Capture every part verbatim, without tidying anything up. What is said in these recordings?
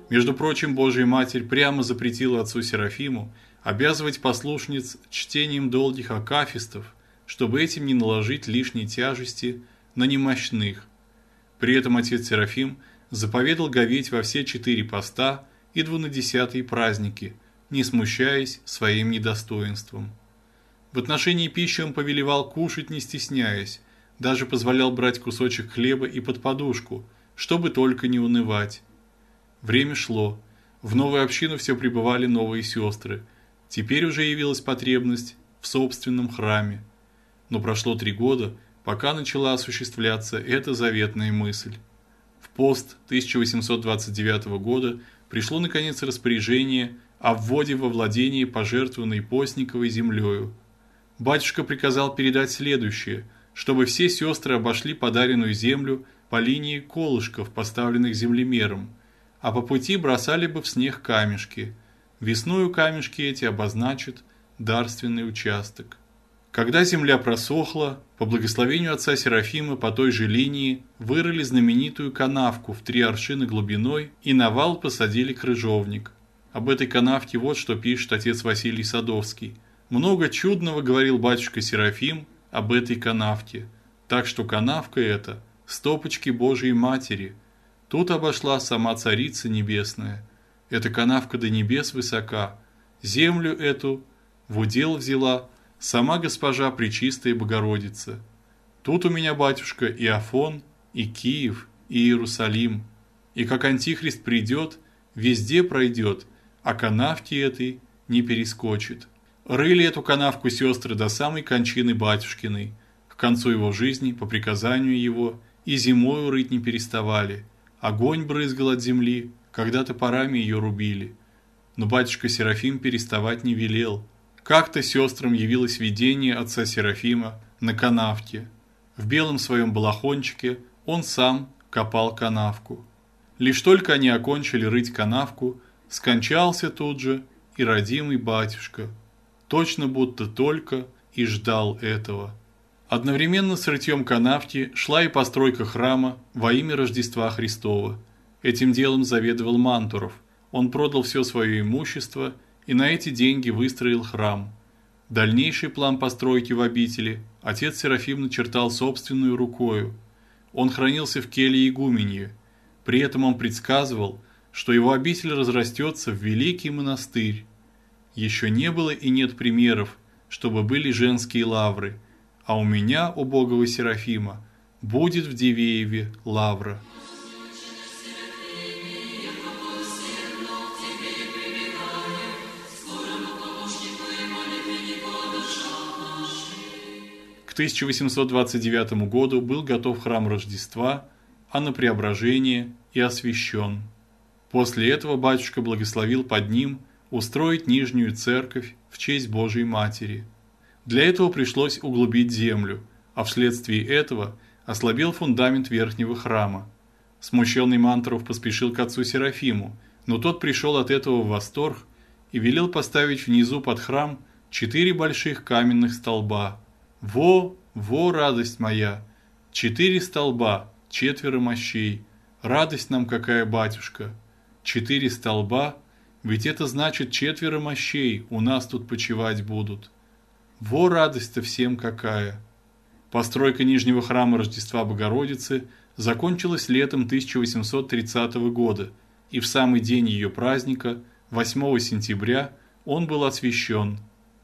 Между прочим, Божия Матерь прямо запретила отцу Серафиму обязывать послушниц чтением долгих акафистов, чтобы этим не наложить лишней тяжести на немощных. При этом отец Серафим заповедал говеть во все четыре поста и двунадесятые праздники, не смущаясь своим недостоинством. В отношении пищи он повелевал кушать не стесняясь, даже позволял брать кусочек хлеба и под подушку, чтобы только не унывать. Время шло, в новую общину все прибывали новые сестры, теперь уже явилась потребность в собственном храме. Но прошло три года, пока начала осуществляться эта заветная мысль. В пост тысяча восемьсот двадцать девятого года пришло наконец распоряжение о вводе во владение пожертвованной Постниковой землею. Батюшка приказал передать следующее, чтобы все сестры обошли подаренную землю по линии колышков, поставленных землемером, а по пути бросали бы в снег камешки. Весною камешки эти обозначат дарственный участок. Когда земля просохла, по благословению отца Серафима по той же линии вырыли знаменитую канавку в три аршина глубиной и на вал посадили крыжовник. Об этой канавке вот что пишет отец Василий Садовский. Много чудного говорил батюшка Серафим об этой канавке, так что канавка эта – стопочки Божией Матери. Тут обошла сама Царица Небесная. Эта канавка до небес высока. Землю эту в удел взяла сама госпожа Пречистая Богородица. Тут у меня, батюшка, и Афон, и Киев, и Иерусалим. И как Антихрист придет, везде пройдет, а канавки этой не перескочит. Рыли эту канавку сестры до самой кончины батюшкиной. К концу его жизни, по приказанию его, и зимою рыть не переставали. Огонь брызгал от земли, когда топорами ее рубили. Но батюшка Серафим переставать не велел. Как-то сестрам явилось видение отца Серафима на канавке. В белом своем балахончике он сам копал канавку. Лишь только они окончили рыть канавку, скончался тут же и родимый батюшка. Точно будто только и ждал этого. Одновременно с рытьем канавки шла и постройка храма во имя Рождества Христова. Этим делом заведовал Мантуров. Он продал все свое имущество и на эти деньги выстроил храм. Дальнейший план постройки в обители отец Серафим начертал собственную рукою. Он хранился в келье игуменье. При этом он предсказывал, что его обитель разрастется в великий монастырь. Еще не было и нет примеров, чтобы были женские лавры, а у меня, у убогого Серафима, будет в Дивееве лавра. К тысяча восемьсот двадцать девятому году был готов храм Рождества, а на Преображение и освящен. После этого батюшка благословил под ним устроить нижнюю церковь в честь Божией Матери. Для этого пришлось углубить землю, а вследствие этого ослабел фундамент верхнего храма. Смущенный Мантуров поспешил к отцу Серафиму, но тот пришел от этого в восторг и велел поставить внизу под храм четыре больших каменных столба. Во, во, радость моя! Четыре столба, четверо мощей. Радость нам какая, батюшка! Четыре столба, ведь это значит четверо мощей у нас тут почивать будут. Во радость-то всем какая! Постройка нижнего храма Рождества Богородицы закончилась летом тысяча восемьсот тридцатого года, и в самый день ее праздника, восьмого сентября, он был освящен.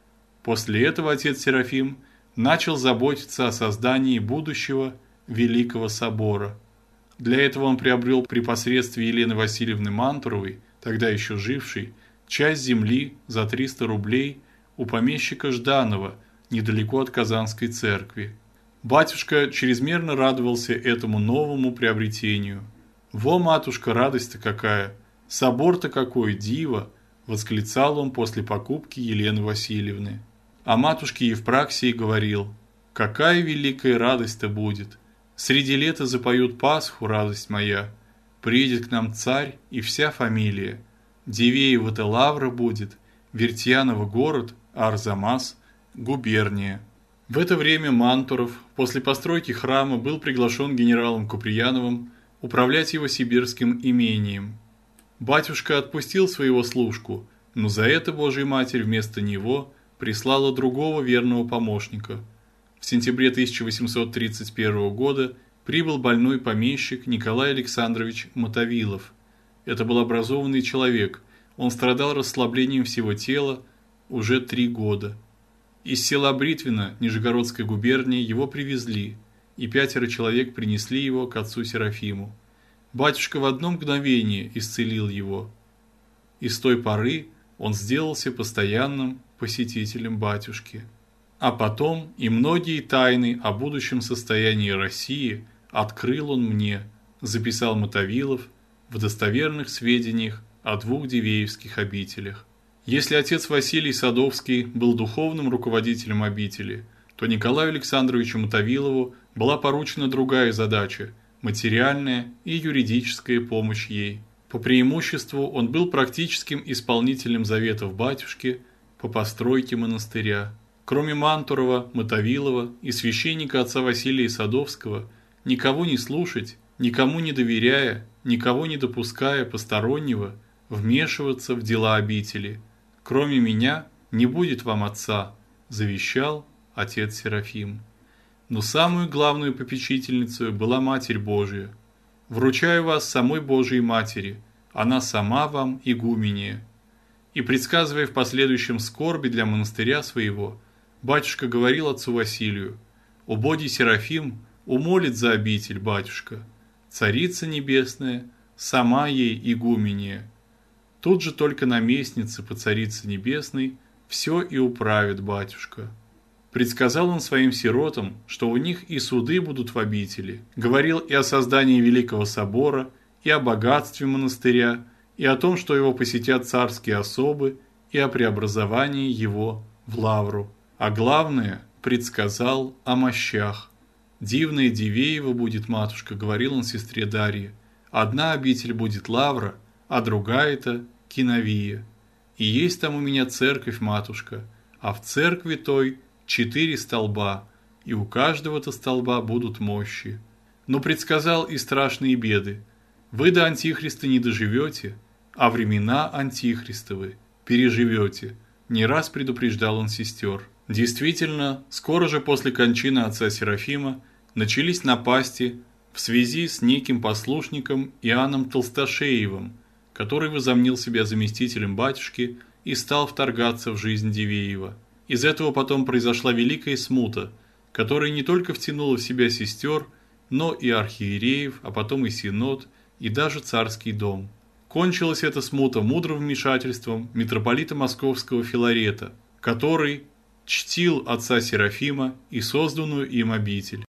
После этого отец Серафим начал заботиться о создании будущего Великого Собора. Для этого он приобрел при посредстве Елены Васильевны Мантуровой, тогда еще жившей, часть земли за триста рублей у помещика Жданова, недалеко от Казанской церкви. Батюшка чрезмерно радовался этому новому приобретению. «Во, матушка, радость-то какая! Собор-то какой, диво!» – восклицал он после покупки Елены Васильевны. А матушке Евпраксии говорил: «Какая великая радость-то будет! Среди лета запоют Пасху, радость моя. Приедет к нам царь и вся фамилия. Дивеева-то лавра будет, Вертьянова город, а Арзамас – губерния». В это время Мантуров после постройки храма был приглашен генералом Куприяновым управлять его сибирским имением. Батюшка отпустил своего служку, но за это Божья Матерь вместо него прислала другого верного помощника. В сентябре тысяча восемьсот тридцать первого года прибыл больной помещик Николай Александрович Мотовилов. Это был образованный человек, он страдал расслаблением всего тела уже три года. Из села Бритвино Нижегородской губернии его привезли, и пятеро человек принесли его к отцу Серафиму. Батюшка в одно мгновение исцелил его, и с той поры он сделался постоянным посетителем батюшки. А потом и многие тайны о будущем состоянии России открыл он мне, записал Мотовилов в достоверных сведениях о двух дивеевских обителях. Если отец Василий Садовский был духовным руководителем обители, то Николаю Александровичу Мотовилову была поручена другая задача – материальная и юридическая помощь ей. По преимуществу он был практическим исполнителем заветов батюшки по постройке монастыря. Кроме Мантурова, Мотовилова и священника отца Василия Садовского, никого не слушать, никому не доверяя, никого не допуская постороннего вмешиваться в дела обители. Кроме меня не будет вам отца, завещал отец Серафим. Но самую главную попечительницей была Матерь Божия. Вручаю вас самой Божией Матери, она сама вам игуменья. И предсказывая в последующем скорби для монастыря своего, батюшка говорил отцу Василию: «Убогий Серафим умолит за обитель, батюшка, Царица Небесная, сама ей игуменья». Тут же только наместница по Царице Небесной все и управит батюшка. Предсказал он своим сиротам, что у них и суды будут в обители, говорил и о создании Великого Собора, и о богатстве монастыря, и о том, что его посетят царские особы, и о преобразовании его в лавру. А главное, предсказал о мощах. «Дивное Дивеево будет, матушка», — говорил он сестре Дарье. «Одна обитель будет лавра, а другая-то Киновия. И есть там у меня церковь, матушка, а в церкви той четыре столба, и у каждого-то столба будут мощи». Но предсказал и страшные беды. Вы до Антихриста не доживете, а времена Антихристовы переживете, не раз предупреждал он сестер. Действительно, скоро же после кончины отца Серафима начались напасти в связи с неким послушником Иоанном Толстошеевым, который возомнил себя заместителем батюшки и стал вторгаться в жизнь Дивеева. Из этого потом произошла великая смута, которая не только втянула в себя сестер, но и архиереев, а потом и синод, и даже царский дом. Кончилась эта смута мудрым вмешательством митрополита Московского Филарета, который чтил отца Серафима и созданную им обитель.